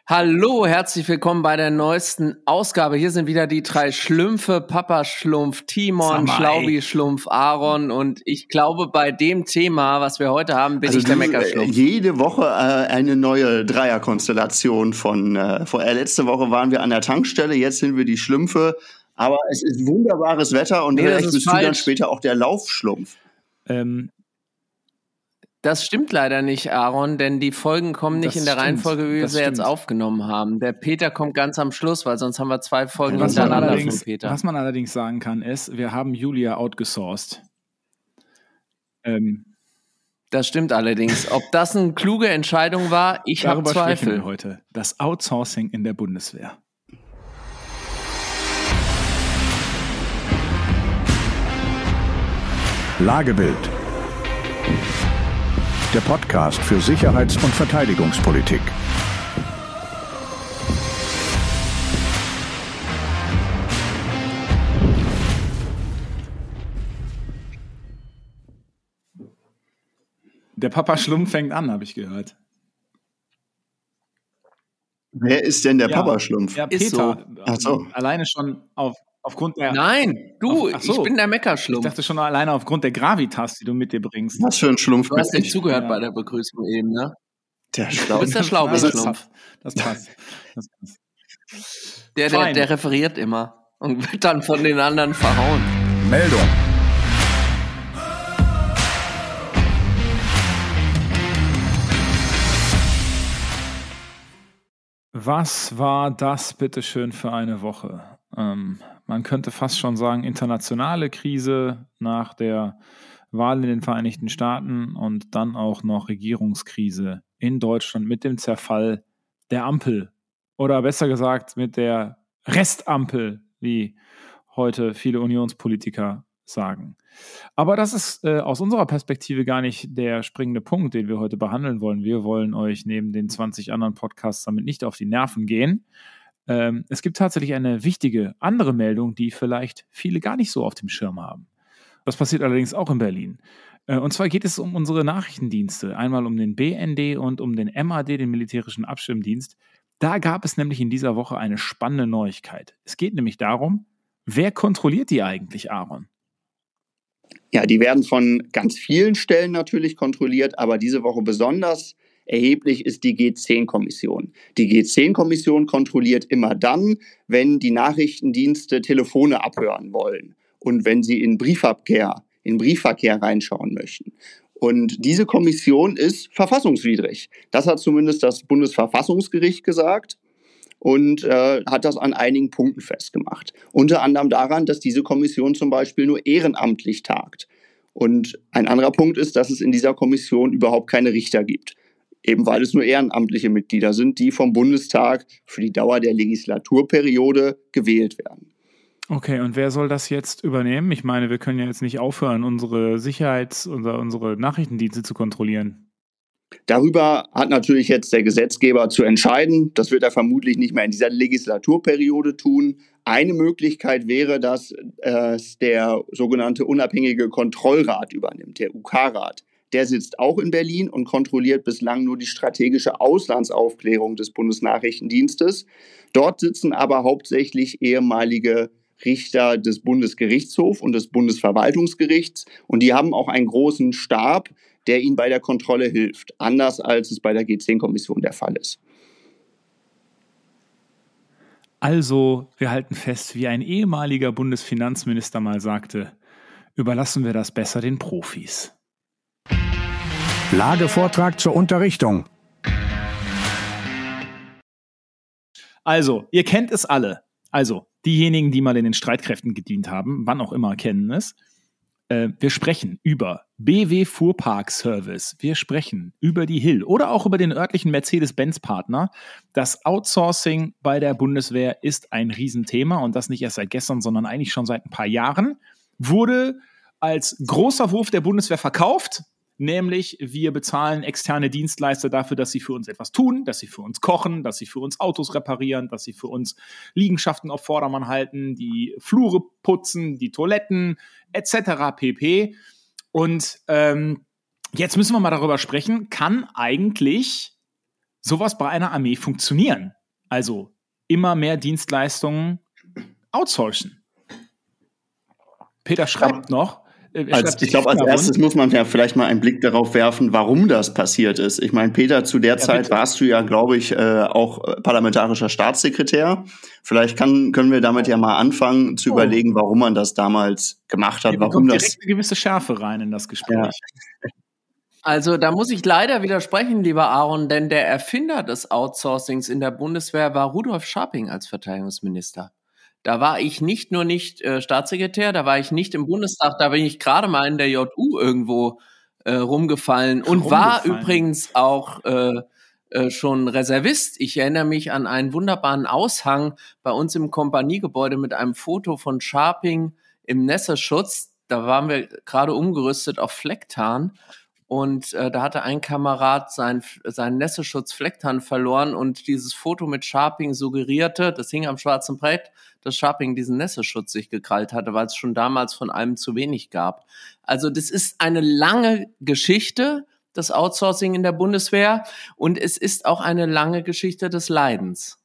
Hallo, herzlich willkommen bei der neuesten Ausgabe. Hier sind wieder die drei Schlümpfe, Papa Schlumpf, Timon, Schlaubi Schlumpf, Aaron, und ich glaube, bei dem Thema, was wir heute haben, bin ich der Meckerschlumpf. Jede Woche eine neue Dreierkonstellation von letzte Woche waren wir an der Tankstelle, jetzt sind wir die Schlümpfe, aber es ist wunderbares Wetter und vielleicht bist du dann später auch der Laufschlumpf. Das stimmt leider nicht, Aaron, denn die Folgen kommen nicht in der Reihenfolge, wie wir sie jetzt aufgenommen haben. Der Peter kommt ganz am Schluss, weil sonst haben wir 2 Folgen hintereinander von Peter. Was man allerdings sagen kann, ist, wir haben Julia outgesourced. Das stimmt allerdings. Ob das eine kluge Entscheidung war, ich habe Zweifel. Darüber sprechen wir heute. Das Outsourcing in der Bundeswehr. Lagebild. Der Podcast für Sicherheits- und Verteidigungspolitik. Der Papa Schlumpf fängt an, habe ich gehört. Wer ist denn der Papa Schlumpf? Ja, Peter. Ach so. Alleine schon aufgrund der... Nein, ich bin der Meckerschlumpf. Ich dachte schon alleine aufgrund der Gravitas, die du mit dir bringst. Was für ein Schlumpf? Du hast nicht zugehört bei der Begrüßung eben, ne? Der Du bist der Schlaubi-Schlumpf. Das passt. Der referiert immer und wird dann von den anderen verhauen. Meldung. Was war das bitteschön für eine Woche? Man könnte fast schon sagen, internationale Krise nach der Wahl in den Vereinigten Staaten und dann auch noch Regierungskrise in Deutschland mit dem Zerfall der Ampel. Oder besser gesagt mit der Restampel, wie heute viele Unionspolitiker sagen. Aber das ist aus unserer Perspektive gar nicht der springende Punkt, den wir heute behandeln wollen. Wir wollen euch neben den 20 anderen Podcasts damit nicht auf die Nerven gehen. Es gibt tatsächlich eine wichtige andere Meldung, die vielleicht viele gar nicht so auf dem Schirm haben. Das passiert allerdings auch in Berlin. Und zwar geht es um unsere Nachrichtendienste. Einmal um den BND und um den MAD, den Militärischen Abschirmdienst. Da gab es nämlich in dieser Woche eine spannende Neuigkeit. Es geht nämlich darum, wer kontrolliert die eigentlich, Aaron? Ja, die werden von ganz vielen Stellen natürlich kontrolliert, aber diese Woche besonders erheblich ist die G10-Kommission. Die G10-Kommission kontrolliert immer dann, wenn die Nachrichtendienste Telefone abhören wollen und wenn sie in Briefverkehr reinschauen möchten. Und diese Kommission ist verfassungswidrig. Das hat zumindest das Bundesverfassungsgericht gesagt und hat das an einigen Punkten festgemacht. Unter anderem daran, dass diese Kommission zum Beispiel nur ehrenamtlich tagt. Und ein anderer Punkt ist, dass es in dieser Kommission überhaupt keine Richter gibt. Eben weil es nur ehrenamtliche Mitglieder sind, die vom Bundestag für die Dauer der Legislaturperiode gewählt werden. Okay, und wer soll das jetzt übernehmen? Ich meine, wir können ja jetzt nicht aufhören, unsere unsere Nachrichtendienste zu kontrollieren. Darüber hat natürlich jetzt der Gesetzgeber zu entscheiden. Das wird er vermutlich nicht mehr in dieser Legislaturperiode tun. Eine Möglichkeit wäre, dass es der sogenannte unabhängige Kontrollrat übernimmt, der UK-Rat. Der sitzt auch in Berlin und kontrolliert bislang nur die strategische Auslandsaufklärung des Bundesnachrichtendienstes. Dort sitzen aber hauptsächlich ehemalige Richter des Bundesgerichtshofs und des Bundesverwaltungsgerichts. Und die haben auch einen großen Stab, der ihnen bei der Kontrolle hilft. Anders als es bei der G10-Kommission der Fall ist. Also, wir halten fest, wie ein ehemaliger Bundesfinanzminister mal sagte, überlassen wir das besser den Profis. Lagevortrag zur Unterrichtung. Also, ihr kennt es alle. Also, diejenigen, die mal in den Streitkräften gedient haben, wann auch immer, kennen es. Wir sprechen über BW Fuhrpark-Service. Wir sprechen über die Hill oder auch über den örtlichen Mercedes-Benz-Partner. Das Outsourcing bei der Bundeswehr ist ein Riesenthema und das nicht erst seit gestern, sondern eigentlich schon seit ein paar Jahren. Wurde als großer Wurf der Bundeswehr verkauft. Nämlich, wir bezahlen externe Dienstleister dafür, dass sie für uns etwas tun, dass sie für uns kochen, dass sie für uns Autos reparieren, dass sie für uns Liegenschaften auf Vordermann halten, die Flure putzen, die Toiletten etc. pp. Und jetzt müssen wir mal darüber sprechen, kann eigentlich sowas bei einer Armee funktionieren. Also immer mehr Dienstleistungen outsourcen. Peter schreibt noch, ich glaube, als erstes muss man ja vielleicht mal einen Blick darauf werfen, warum das passiert ist. Ich meine, Peter, zu der Zeit warst du ja, glaube ich, auch parlamentarischer Staatssekretär. Vielleicht können wir damit ja mal anfangen zu überlegen, warum man das damals gemacht hat. Warum kommt direkt eine gewisse Schärfe rein in das Gespräch. Ja. Also da muss ich leider widersprechen, lieber Aaron, denn der Erfinder des Outsourcings in der Bundeswehr war Rudolf Scharping als Verteidigungsminister. Da war ich nicht Staatssekretär, da war ich nicht im Bundestag, da bin ich gerade mal in der JU irgendwo rumgefallen und war übrigens auch schon Reservist. Ich erinnere mich an einen wunderbaren Aushang bei uns im Kompaniegebäude mit einem Foto von Scharping im Nässeschutz. Da waren wir gerade umgerüstet auf Flecktarn. Und da hatte ein Kamerad seinen Nässeschutz Flecktarn verloren und dieses Foto mit Scharping suggerierte, das hing am schwarzen Brett, dass Scharping diesen Nässeschutz sich gekrallt hatte, weil es schon damals von allem zu wenig gab. Also das ist eine lange Geschichte, das Outsourcing in der Bundeswehr, und es ist auch eine lange Geschichte des Leidens.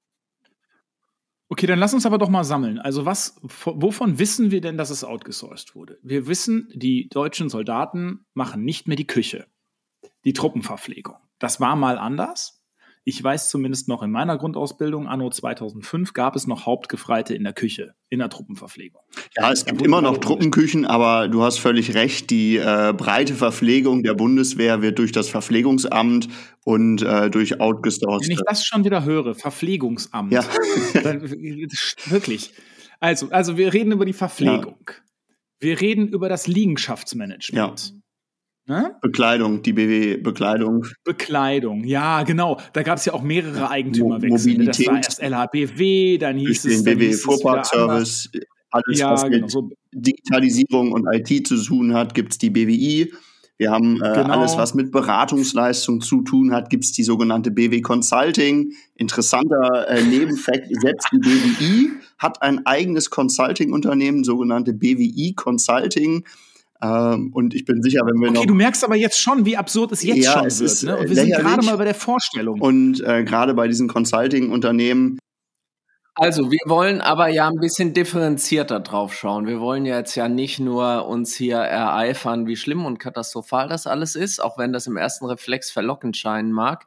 Okay, dann lass uns aber doch mal sammeln. Also wovon wissen wir denn, dass es outgesourced wurde? Wir wissen, die deutschen Soldaten machen nicht mehr die Küche, die Truppenverpflegung. Das war mal anders. Ich weiß zumindest noch in meiner Grundausbildung, anno 2005, gab es noch Hauptgefreite in der Küche, in der Truppenverpflegung. Ja, es gibt immer noch Truppenküchen, aber du hast völlig recht, die breite Verpflegung der Bundeswehr wird durch das Verpflegungsamt und durch outgesourced. Wenn ich das schon wieder höre, Verpflegungsamt, ja. Dann, wirklich. Also wir reden über die Verpflegung. Ja. Wir reden über das Liegenschaftsmanagement. Ja. Ne? Bekleidung, die BW-Bekleidung. Bekleidung, ja, genau. Da gab es ja auch mehrere Eigentümerwechsel. Mobilität. Das war erst LHBW, dann hieß es den BW-Fuhrparkservice. Alles, was mit Digitalisierung und IT zu tun hat, gibt es die BWI. Wir haben alles, was mit Beratungsleistung zu tun hat, gibt es die sogenannte BW Consulting. Interessanter Nebenfakt, selbst die BWI hat ein eigenes Consulting-Unternehmen, sogenannte BWI Consulting. Und ich bin sicher, wenn wir du merkst aber jetzt schon, wie absurd es jetzt schon wird. Ne? Und wir sind gerade mal bei der Vorstellung. Und gerade bei diesen Consulting-Unternehmen. Also wir wollen aber ja ein bisschen differenzierter drauf schauen. Wir wollen jetzt ja nicht nur uns hier ereifern, wie schlimm und katastrophal das alles ist, auch wenn das im ersten Reflex verlockend scheinen mag.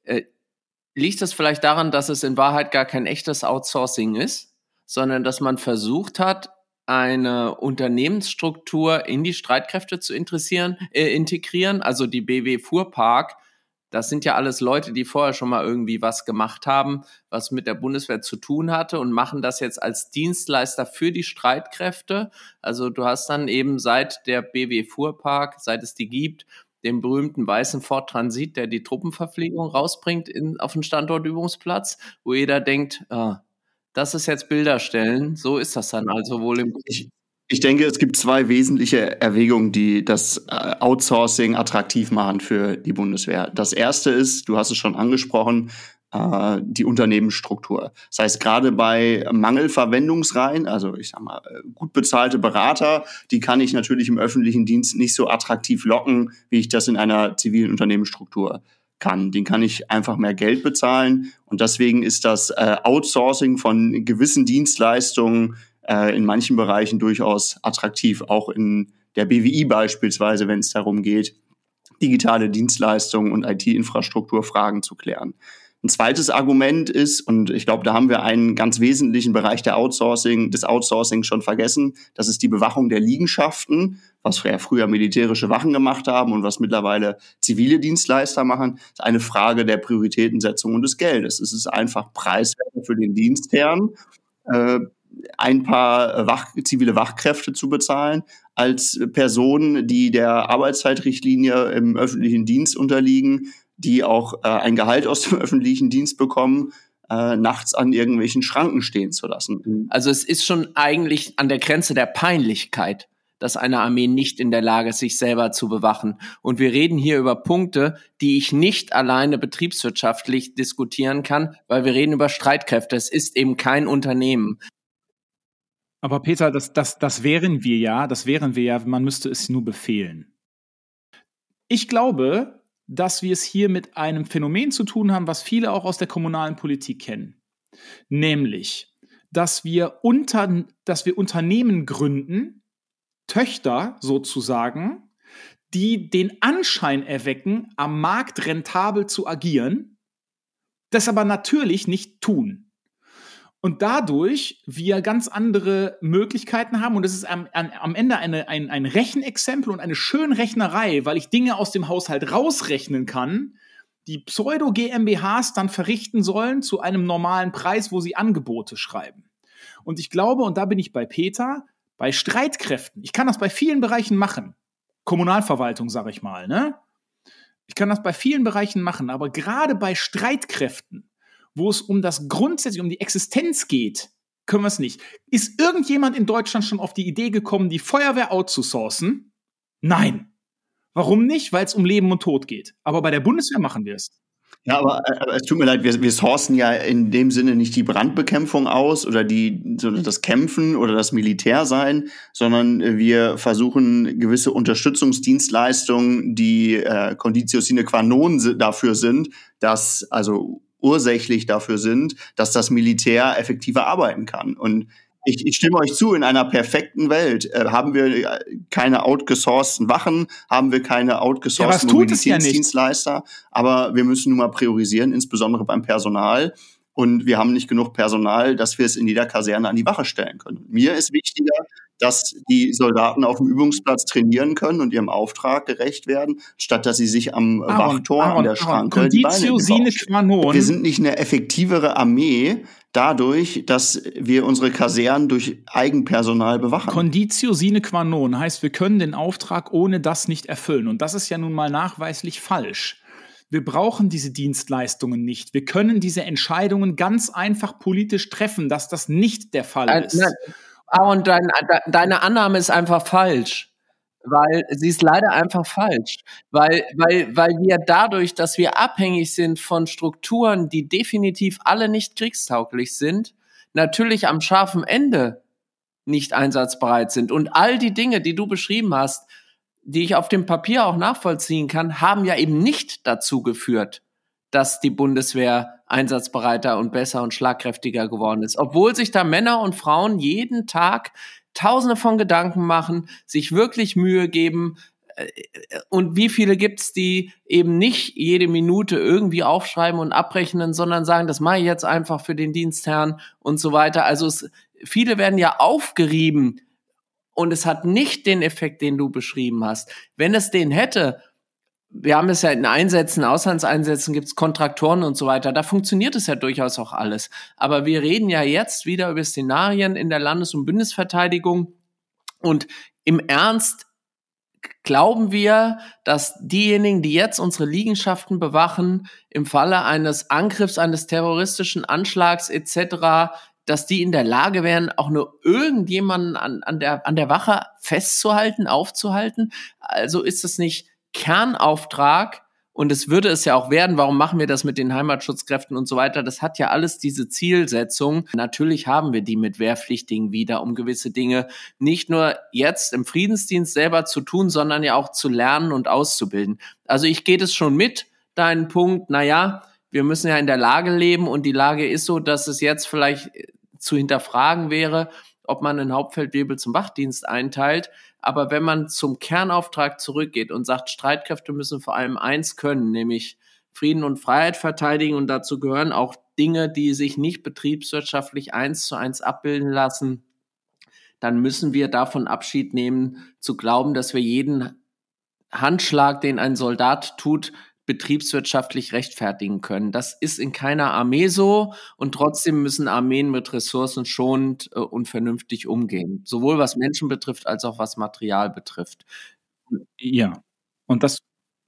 Liegt es vielleicht daran, dass es in Wahrheit gar kein echtes Outsourcing ist, sondern dass man versucht hat, eine Unternehmensstruktur in die Streitkräfte zu integrieren, also die BW Fuhrpark, das sind ja alles Leute, die vorher schon mal irgendwie was gemacht haben, was mit der Bundeswehr zu tun hatte und machen das jetzt als Dienstleister für die Streitkräfte. Also du hast dann eben seit der BW Fuhrpark, seit es die gibt, den berühmten weißen Ford Transit, der die Truppenverpflegung rausbringt auf den Standortübungsplatz, wo jeder denkt, das ist jetzt Bilderstellen, so ist das dann also wohl im... Ich denke, es gibt zwei wesentliche Erwägungen, die das Outsourcing attraktiv machen für die Bundeswehr. Das erste ist, du hast es schon angesprochen, die Unternehmensstruktur. Das heißt, gerade bei Mangelverwendungsreihen, also ich sag mal, gut bezahlte Berater, die kann ich natürlich im öffentlichen Dienst nicht so attraktiv locken, wie ich das in einer zivilen Unternehmensstruktur kann. Den kann ich einfach mehr Geld bezahlen. Und deswegen ist das Outsourcing von gewissen Dienstleistungen in manchen Bereichen durchaus attraktiv, auch in der BWI beispielsweise, wenn es darum geht, digitale Dienstleistungen und IT-Infrastrukturfragen zu klären. Ein zweites Argument ist, und ich glaube, da haben wir einen ganz wesentlichen Bereich des Outsourcing schon vergessen, das ist die Bewachung der Liegenschaften, was wir ja früher militärische Wachen gemacht haben und was mittlerweile zivile Dienstleister machen. Das ist eine Frage der Prioritätensetzung und des Geldes. Es ist einfach preiswerter für den Dienstherrn, ein paar zivile Wachkräfte zu bezahlen, als Personen, die der Arbeitszeitrichtlinie im öffentlichen Dienst unterliegen, die auch ein Gehalt aus dem öffentlichen Dienst bekommen, nachts an irgendwelchen Schranken stehen zu lassen. Also es ist schon eigentlich an der Grenze der Peinlichkeit, dass eine Armee nicht in der Lage ist, sich selber zu bewachen. Und wir reden hier über Punkte, die ich nicht alleine betriebswirtschaftlich diskutieren kann, weil wir reden über Streitkräfte. Es ist eben kein Unternehmen. Aber Peter, das wären wir ja, man müsste es nur befehlen. Ich glaube, dass wir es hier mit einem Phänomen zu tun haben, was viele auch aus der kommunalen Politik kennen. Nämlich, dass wir Unternehmen gründen, Töchter sozusagen, die den Anschein erwecken, am Markt rentabel zu agieren, das aber natürlich nicht tun. Und dadurch wir ganz andere Möglichkeiten haben. Und es ist am Ende ein Rechenexempel und eine Schönrechnerei, weil ich Dinge aus dem Haushalt rausrechnen kann, die Pseudo-GmbHs dann verrichten sollen zu einem normalen Preis, wo sie Angebote schreiben. Und ich glaube, und da bin ich bei Peter, bei Streitkräften, ich kann das bei vielen Bereichen machen. Kommunalverwaltung, sage ich mal, ne? Ich kann das bei vielen Bereichen machen, aber gerade bei Streitkräften, wo es um die Existenz geht, können wir es nicht. Ist irgendjemand in Deutschland schon auf die Idee gekommen, die Feuerwehr outzusourcen? Nein. Warum nicht? Weil es um Leben und Tod geht. Aber bei der Bundeswehr machen wir es. Ja, aber es tut mir leid, wir sourcen ja in dem Sinne nicht die Brandbekämpfung aus oder das Kämpfen oder das Militär sein, sondern wir versuchen gewisse Unterstützungsdienstleistungen, die Conditio sine qua non dafür sind, ursächlich dafür sind, dass das Militär effektiver arbeiten kann. Und ich stimme euch zu, in einer perfekten Welt haben wir keine outgesourcten Wachen, haben wir keine outgesourcten Mobilitätsdienstleister, aber wir müssen nun mal priorisieren, insbesondere beim Personal. Und wir haben nicht genug Personal, dass wir es in jeder Kaserne an die Wache stellen können. Mir ist wichtiger, dass die Soldaten auf dem Übungsplatz trainieren können und ihrem Auftrag gerecht werden, statt dass sie sich am Wachtor an der Schranke die Beine gebaucht. Wir sind nicht eine effektivere Armee dadurch, dass wir unsere Kasernen durch Eigenpersonal bewachen. Conditio sine qua non heißt, wir können den Auftrag ohne das nicht erfüllen. Und das ist ja nun mal nachweislich falsch. Wir brauchen diese Dienstleistungen nicht. Wir können diese Entscheidungen ganz einfach politisch treffen, dass das nicht der Fall ist. Aaron, deine Annahme ist einfach falsch. Weil sie ist leider einfach falsch. Weil wir dadurch, dass wir abhängig sind von Strukturen, die definitiv alle nicht kriegstauglich sind, natürlich am scharfen Ende nicht einsatzbereit sind. Und all die Dinge, die du beschrieben hast, die ich auf dem Papier auch nachvollziehen kann, haben ja eben nicht dazu geführt, dass die Bundeswehr einsatzbereiter und besser und schlagkräftiger geworden ist. Obwohl sich da Männer und Frauen jeden Tag Tausende von Gedanken machen, sich wirklich Mühe geben. Und wie viele gibt's, die eben nicht jede Minute irgendwie aufschreiben und abrechnen, sondern sagen, das mache ich jetzt einfach für den Dienstherrn und so weiter. Also viele werden ja aufgerieben und es hat nicht den Effekt, den du beschrieben hast. Wenn es den hätte, wir haben es ja in Einsätzen, Auslandseinsätzen gibt's Kontraktoren und so weiter, da funktioniert es ja durchaus auch alles. Aber wir reden ja jetzt wieder über Szenarien in der Landes- und Bundesverteidigung und im Ernst glauben wir, dass diejenigen, die jetzt unsere Liegenschaften bewachen, im Falle eines Angriffs, eines terroristischen Anschlags etc., dass die in der Lage wären, auch nur irgendjemanden an der Wache festzuhalten, aufzuhalten? Also ist es nicht Kernauftrag, und es würde es ja auch werden, warum machen wir das mit den Heimatschutzkräften und so weiter, das hat ja alles diese Zielsetzung. Natürlich haben wir die mit Wehrpflichtigen wieder, um gewisse Dinge nicht nur jetzt im Friedensdienst selber zu tun, sondern ja auch zu lernen und auszubilden. Also ich gehe das schon mit, deinen Punkt, wir müssen ja in der Lage leben und die Lage ist so, dass es jetzt vielleicht zu hinterfragen wäre, ob man einen Hauptfeldwebel zum Wachdienst einteilt. Aber wenn man zum Kernauftrag zurückgeht und sagt, Streitkräfte müssen vor allem eins können, nämlich Frieden und Freiheit verteidigen, und dazu gehören auch Dinge, die sich nicht betriebswirtschaftlich 1:1 abbilden lassen, dann müssen wir davon Abschied nehmen, zu glauben, dass wir jeden Handschlag, den ein Soldat tut, betriebswirtschaftlich rechtfertigen können. Das ist in keiner Armee so, und trotzdem müssen Armeen mit Ressourcen schonend und vernünftig umgehen. Sowohl was Menschen betrifft, als auch was Material betrifft. Ja, und das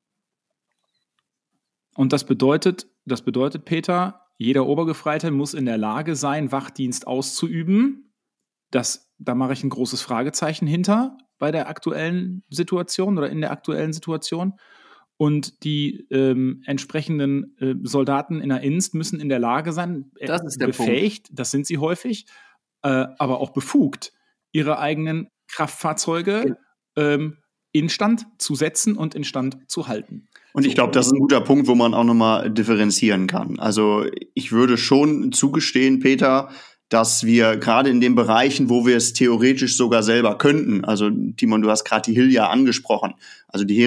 bedeutet, Peter, jeder Obergefreite muss in der Lage sein, Wachdienst auszuüben. Da mache ich ein großes Fragezeichen hinter bei der aktuellen Situation oder in der aktuellen Situation. Und die entsprechenden Soldaten in der Inst müssen in der Lage sein, das ist der befähigt, Punkt. Das sind sie häufig, aber auch befugt, ihre eigenen Kraftfahrzeuge instand zu setzen und instand zu halten. Und ich glaube, das ist ein guter Punkt, wo man auch nochmal differenzieren kann. Also ich würde schon zugestehen, Peter, dass wir gerade in den Bereichen, wo wir es theoretisch sogar selber könnten, also Timon, du hast gerade die Hilja angesprochen, also die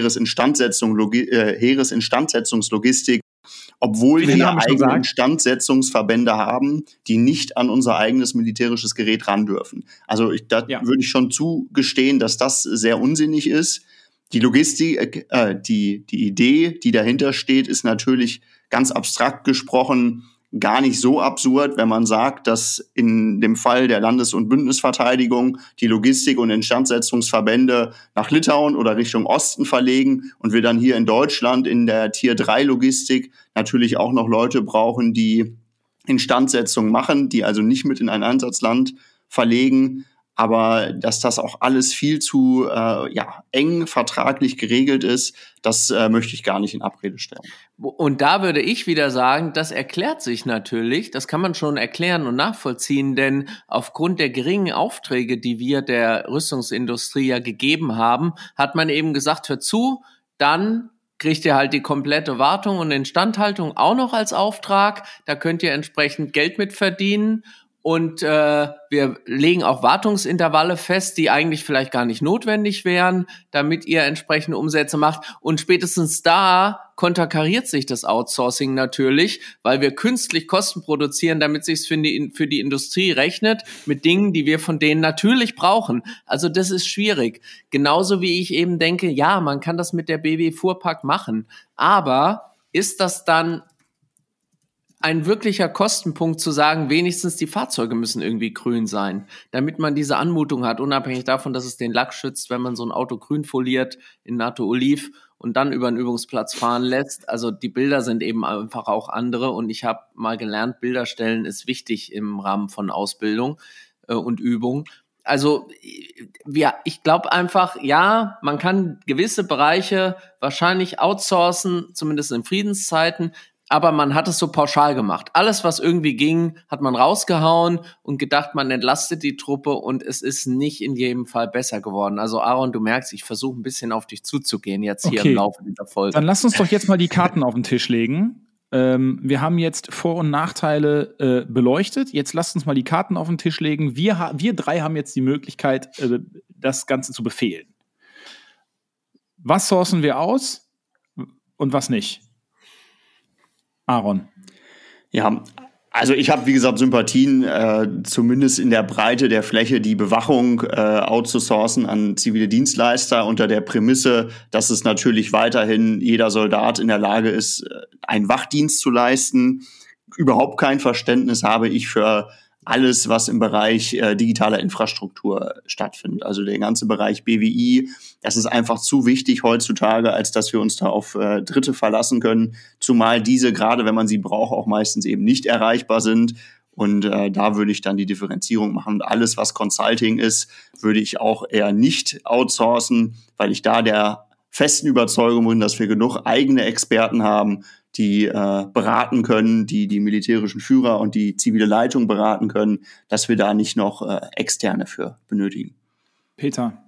Heeresinstandsetzungslogistik, obwohl wir eigene Instandsetzungsverbände haben, die nicht an unser eigenes militärisches Gerät ran dürfen. Also würde ich schon zugestehen, dass das sehr unsinnig ist. Die Logistik, die Idee, die dahinter steht, ist natürlich ganz abstrakt gesprochen gar nicht so absurd, wenn man sagt, dass in dem Fall der Landes- und Bündnisverteidigung die Logistik- und Instandsetzungsverbände nach Litauen oder Richtung Osten verlegen und wir dann hier in Deutschland in der Tier-3-Logistik natürlich auch noch Leute brauchen, die Instandsetzung machen, die also nicht mit in ein Einsatzland verlegen. Aber dass das auch alles viel zu eng vertraglich geregelt ist, das möchte ich gar nicht in Abrede stellen. Und da würde ich wieder sagen, das erklärt sich natürlich, das kann man schon erklären und nachvollziehen, denn aufgrund der geringen Aufträge, die wir der Rüstungsindustrie ja gegeben haben, hat man eben gesagt, hör zu, dann kriegt ihr halt die komplette Wartung und Instandhaltung auch noch als Auftrag, da könnt ihr entsprechend Geld mit verdienen. Und wir legen auch Wartungsintervalle fest, die eigentlich vielleicht gar nicht notwendig wären, damit ihr entsprechende Umsätze macht. Und spätestens da konterkariert sich das Outsourcing natürlich, weil wir künstlich Kosten produzieren, damit sich's für die Industrie rechnet, mit Dingen, die wir von denen natürlich brauchen. Also das ist schwierig. Genauso wie ich eben denke, ja, man kann das mit der BW Fuhrpark machen. Aber ist das dann ein wirklicher Kostenpunkt zu sagen, wenigstens die Fahrzeuge müssen irgendwie grün sein, damit man diese Anmutung hat, unabhängig davon, dass es den Lack schützt, wenn man so ein Auto grün foliert in NATO Oliv und dann über einen Übungsplatz fahren lässt. Also die Bilder sind eben einfach auch andere und ich habe mal gelernt, Bilderstellen ist wichtig im Rahmen von Ausbildung und Übung. Also ich glaube einfach, ja, man kann gewisse Bereiche wahrscheinlich outsourcen, zumindest in Friedenszeiten, aber man hat es so pauschal gemacht. Alles, was irgendwie ging, hat man rausgehauen und gedacht, man entlastet die Truppe und es ist nicht in jedem Fall besser geworden. Also Aaron, du merkst, ich versuche ein bisschen auf dich zuzugehen jetzt hier im Laufe dieser Folge. Dann lass uns doch jetzt mal die Karten auf den Tisch legen. Wir haben jetzt Vor- und Nachteile beleuchtet. Jetzt lasst uns mal die Karten auf den Tisch legen. Wir drei haben jetzt die Möglichkeit, das Ganze zu befehlen. Was sourcen wir aus und was nicht? Aaron. Ja, also ich habe, wie gesagt, Sympathien, zumindest in der Breite der Fläche, die Bewachung outzusourcen an zivile Dienstleister unter der Prämisse, dass es natürlich weiterhin jeder Soldat in der Lage ist, einen Wachdienst zu leisten. Überhaupt kein Verständnis habe ich für alles, was im Bereich digitaler Infrastruktur stattfindet. Also der ganze Bereich BWI, das ist einfach zu wichtig heutzutage, als dass wir uns da auf Dritte verlassen können. Zumal diese, gerade wenn man sie braucht, auch meistens eben nicht erreichbar sind. Und da würde ich dann die Differenzierung machen. Und alles, was Consulting ist, würde ich auch eher nicht outsourcen, weil ich da der festen Überzeugung bin, dass wir genug eigene Experten haben, die beraten können, die militärischen Führer und die zivile Leitung beraten können, dass wir da nicht noch Externe für benötigen. Peter.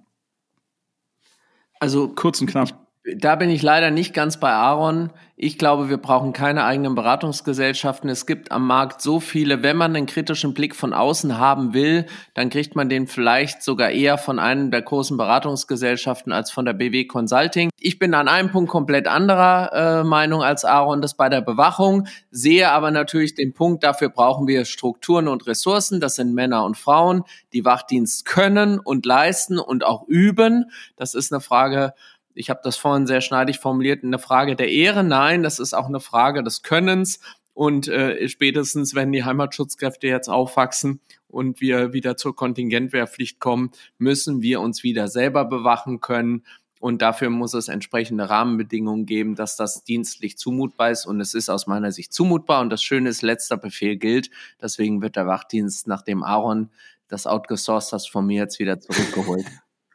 Also kurz und knapp. Da bin ich leider nicht ganz bei Aaron. Ich glaube, wir brauchen keine eigenen Beratungsgesellschaften. Es gibt am Markt so viele. Wenn man einen kritischen Blick von außen haben will, dann kriegt man den vielleicht sogar eher von einem der großen Beratungsgesellschaften als von der BW Consulting. Ich bin an einem Punkt komplett anderer Meinung als Aaron, das bei der Bewachung. Sehe aber natürlich den Punkt, dafür brauchen wir Strukturen und Ressourcen. Das sind Männer und Frauen, die Wachdienst können und leisten und auch üben. Das ist eine Frage, ich habe das vorhin sehr schneidig formuliert, eine Frage der Ehre. Nein, das ist auch eine Frage des Könnens. Und spätestens, wenn die Heimatschutzkräfte jetzt aufwachsen und wir wieder zur Kontingentwehrpflicht kommen, müssen wir uns wieder selber bewachen können. Und dafür muss es entsprechende Rahmenbedingungen geben, dass das dienstlich zumutbar ist. Und es ist aus meiner Sicht zumutbar. Und das Schöne ist, letzter Befehl gilt. Deswegen wird der Wachdienst, nachdem Aaron das outgesourced hat, von mir jetzt wieder zurückgeholt.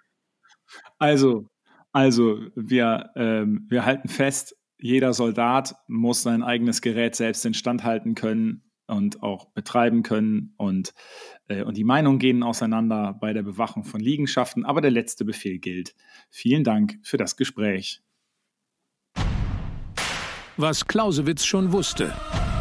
Also wir halten fest, jeder Soldat muss sein eigenes Gerät selbst instand halten können. und auch betreiben können. Und die Meinungen gehen auseinander bei der Bewachung von Liegenschaften. Aber der letzte Befehl gilt. Vielen Dank für das Gespräch. Was Clausewitz schon wusste.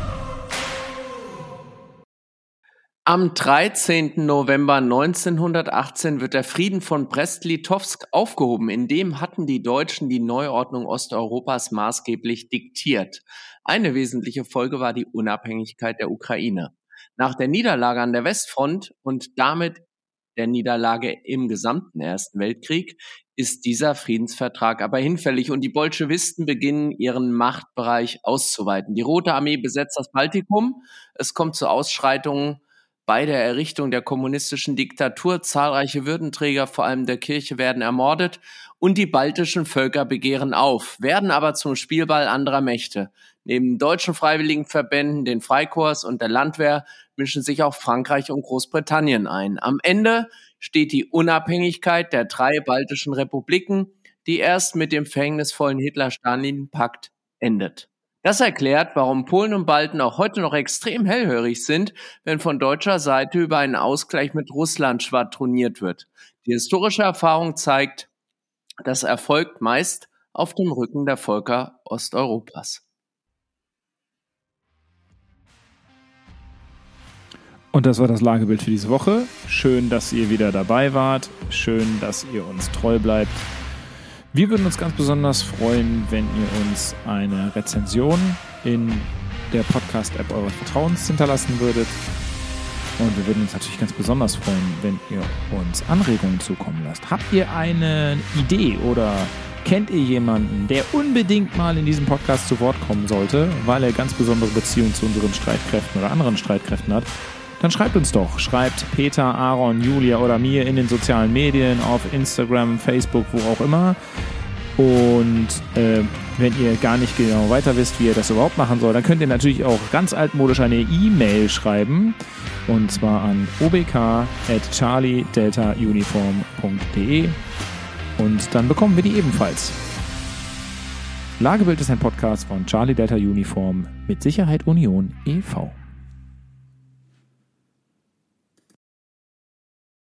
Am 13. November 1918 wird der Frieden von Brest-Litowsk aufgehoben. In dem hatten die Deutschen die Neuordnung Osteuropas maßgeblich diktiert. Eine wesentliche Folge war die Unabhängigkeit der Ukraine. Nach der Niederlage an der Westfront und damit der Niederlage im gesamten Ersten Weltkrieg ist dieser Friedensvertrag aber hinfällig und die Bolschewisten beginnen, ihren Machtbereich auszuweiten. Die Rote Armee besetzt das Baltikum. Es kommt zu Ausschreitungen bei der Errichtung der kommunistischen Diktatur. Zahlreiche Würdenträger, vor allem der Kirche, werden ermordet und die baltischen Völker begehren auf, werden aber zum Spielball anderer Mächte. Neben deutschen Freiwilligenverbänden, den Freikorps und der Landwehr mischen sich auch Frankreich und Großbritannien ein. Am Ende steht die Unabhängigkeit der 3 baltischen Republiken, die erst mit dem verhängnisvollen Hitler-Stalin-Pakt endet. Das erklärt, warum Polen und Balten auch heute noch extrem hellhörig sind, wenn von deutscher Seite über einen Ausgleich mit Russland schwadroniert wird. Die historische Erfahrung zeigt, das erfolgt meist auf dem Rücken der Völker Osteuropas. Und das war das Lagebild für diese Woche. Schön, dass ihr wieder dabei wart. Schön, dass ihr uns treu bleibt. Wir würden uns ganz besonders freuen, wenn ihr uns eine Rezension in der Podcast-App eures Vertrauens hinterlassen würdet. Und wir würden uns natürlich ganz besonders freuen, wenn ihr uns Anregungen zukommen lasst. Habt ihr eine Idee oder kennt ihr jemanden, der unbedingt mal in diesem Podcast zu Wort kommen sollte, weil er ganz besondere Beziehungen zu unseren Streitkräften oder anderen Streitkräften hat? Dann schreibt uns doch. Schreibt Peter, Aaron, Julia oder mir in den sozialen Medien, auf Instagram, Facebook, wo auch immer. Und wenn ihr gar nicht genau weiter wisst, wie ihr das überhaupt machen soll, dann könnt ihr natürlich auch ganz altmodisch eine E-Mail schreiben. Und zwar an obk@charlie-delta-uniform.de. Und dann bekommen wir die ebenfalls. Lagebild ist ein Podcast von Charlie Delta Uniform mit Sicherheit Union e.V.